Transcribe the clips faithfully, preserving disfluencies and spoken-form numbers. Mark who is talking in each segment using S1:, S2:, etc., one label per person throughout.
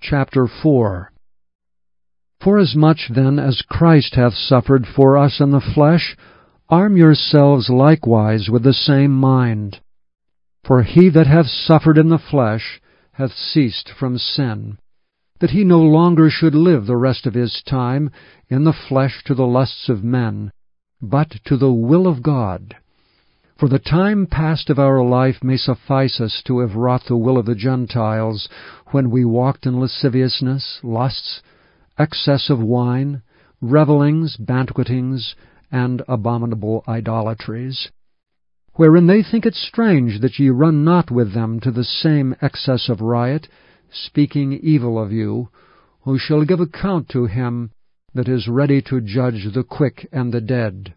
S1: chapter four. Forasmuch then as Christ hath suffered for us in the flesh, arm yourselves likewise with the same mind. For he that hath suffered in the flesh hath ceased from sin, that he no longer should live the rest of his time in the flesh to the lusts of men, but to the will of God. For the time past of our life may suffice us to have wrought the will of the Gentiles, when we walked in lasciviousness, lusts, excess of wine, revellings, banquetings, and abominable idolatries, wherein they think it strange that ye run not with them to the same excess of riot, speaking evil of you, who shall give account to him that is ready to judge the quick and the dead.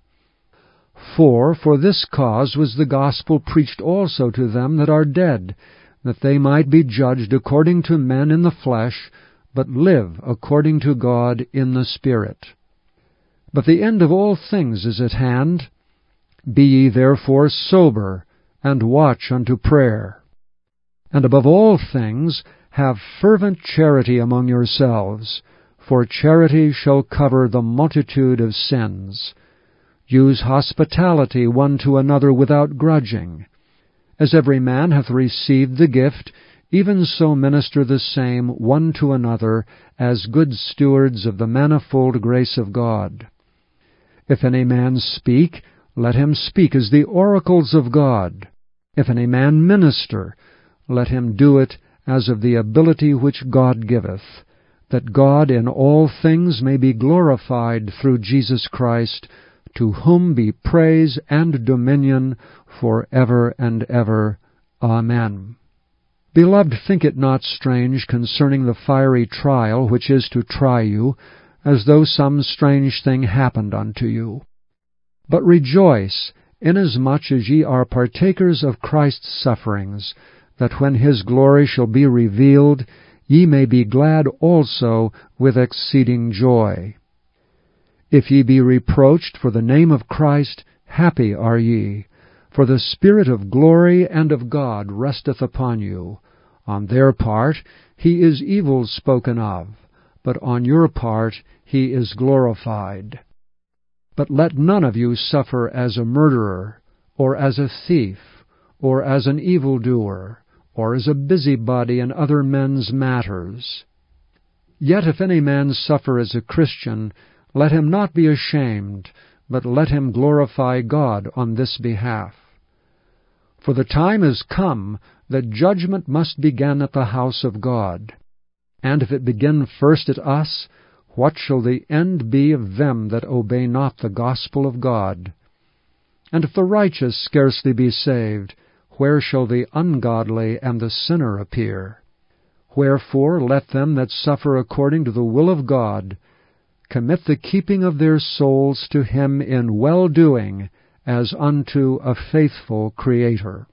S1: For for this cause was the gospel preached also to them that are dead, that they might be judged according to men in the flesh, but live according to God in the Spirit. But the end of all things is at hand. Be ye therefore sober, and watch unto prayer. And above all things, have fervent charity among yourselves, for charity shall cover the multitude of sins. Use hospitality one to another without grudging. As every man hath received the gift, even so minister the same one to another, as good stewards of the manifold grace of God. If any man speak, let him speak as the oracles of God. If any man minister, let him do it as of the ability which God giveth, that God in all things may be glorified through Jesus Christ, to whom be praise and dominion for ever and ever. Amen. Beloved, think it not strange concerning the fiery trial which is to try you, as though some strange thing happened unto you. But rejoice, inasmuch as ye are partakers of Christ's sufferings, that when his glory shall be revealed, ye may be glad also with exceeding joy. If ye be reproached for the name of Christ, happy are ye, for the Spirit of glory and of God resteth upon you. On their part he is evil spoken of, but on your part he is glorified. But let none of you suffer as a murderer, or as a thief, or as an evildoer, or as a busybody in other men's matters. Yet if any man suffer as a Christian, let him not be ashamed, but let him glorify God on this behalf. For the time is come that judgment must begin at the house of God. And if it begin first at us, what shall the end be of them that obey not the gospel of God? And if the righteous scarcely be saved, where shall the ungodly and the sinner appear? Wherefore let them that suffer according to the will of God commit the keeping of their souls to him in well-doing, as unto a faithful Creator.